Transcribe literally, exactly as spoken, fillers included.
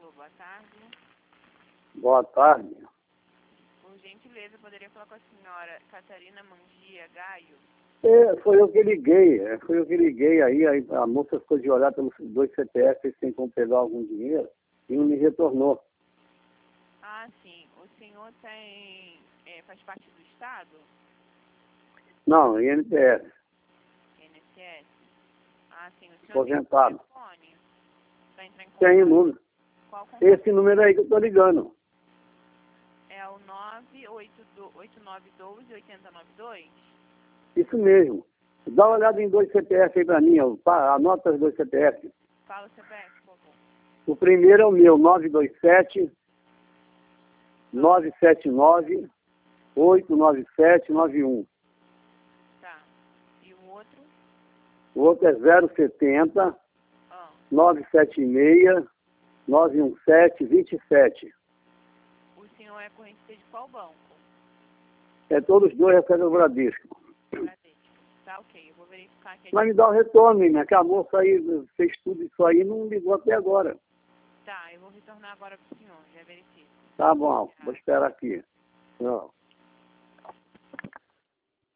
Alô, boa tarde. Boa tarde. Por gentileza, poderia falar com a senhora Catarina Mangia Gaio? É, foi eu que liguei, é, foi eu que liguei aí, aí a moça ficou de olhar pelos dois C P F sem como pegar algum dinheiro e não me retornou. Ah, sim. O senhor tem, é, faz parte do Estado? Não, I N P S. I N S S? Ah, sim. O senhor Aposentado. tem telefone? Para entrar em contato? Tem número. Qual contato? Esse número aí que eu tô ligando. É o nove oito nove um dois, oito zero nove dois? Isso mesmo. Dá uma olhada em dois C P F aí pra mim, ó. Pa- anota os dois C P F. Fala o C P F, por favor. O primeiro é o meu, nove dois sete, nove sete nove, oito nove sete nove um. Tá. E o outro? O outro é zero setenta, Ah, nove sete seis, nove um sete dois sete. o senhor é correntista de qual banco? É, todos dois recebem o Bradesco. Bradesco. Tá, ok. Eu vou verificar aqui. Mas me dá o retorno, menina, que a moça aí fez tudo isso aí e não ligou até agora. Tá, eu vou retornar agora pro senhor. Já verifico. Tá bom, vou esperar aqui. Não.